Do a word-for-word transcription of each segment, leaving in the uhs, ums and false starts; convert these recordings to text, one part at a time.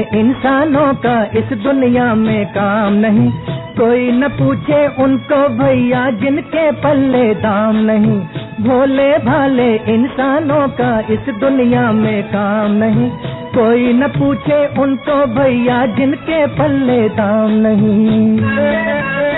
इंसानों का इस दुनिया में काम नहीं, कोई न पूछे उनको भैया जिनके पल्ले दाम नहीं। भोले भाले इंसानों का इस दुनिया में काम नहीं, कोई न पूछे उनको भैया जिनके पल्ले दाम नहीं।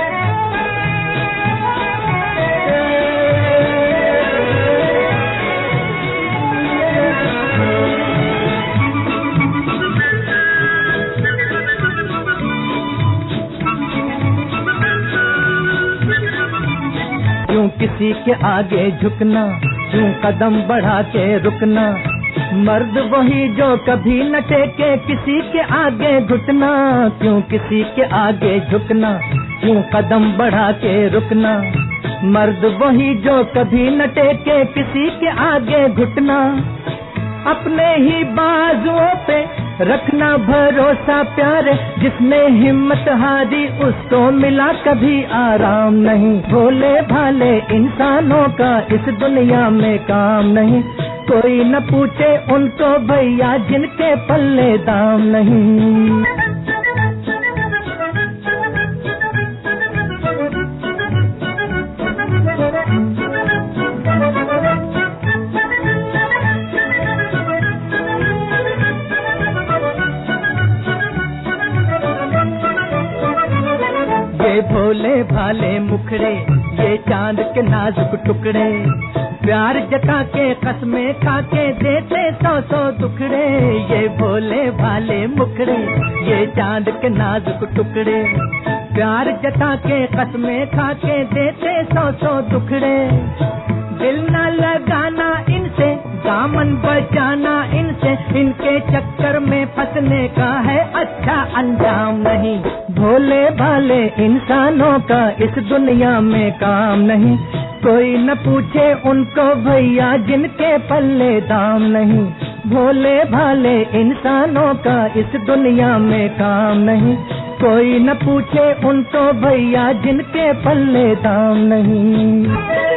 क्यों किसी के आगे झुकना, क्यों कदम बढ़ा के रुकना, मर्द वही जो कभी न टेके किसी के आगे घुटना। क्यों किसी के आगे झुकना, क्यों कदम बढ़ा के रुकना, मर्द वही जो कभी न टेके किसी के आगे घुटना। अपने ही बाजुओं पे रखना भरोसा प्यारे, जिसने हिम्मत हारी उसको मिला कभी आराम नहीं। भोले भाले इंसानों का इस दुनिया में काम नहीं, कोई न पूछे उनको भैया जिनके पल्ले दाम नहीं। ये भोले भाले मुखड़े, ये चांद के नाजुक टुकड़े, प्यार जता के कसमें खा के देते सौ सौ दुखड़े। ये भोले भाले मुखड़े, ये चांद के नाजुक टुकड़े, प्यार जता के कसमें खा के देते सौ सौ दुखड़े। दिल न लगाना इनसे, दामन बचाना इनसे, इनके चक्कर में फंसने का है अच्छा अंजाम नहीं। भोले भाले इंसानों का इस दुनिया में काम नहीं, कोई न पूछे उनको भैया जिनके पल्ले दाम नहीं। भोले भाले इंसानों का इस दुनिया में काम नहीं, कोई न पूछे उनको भैया जिनके पल्ले दाम नहीं।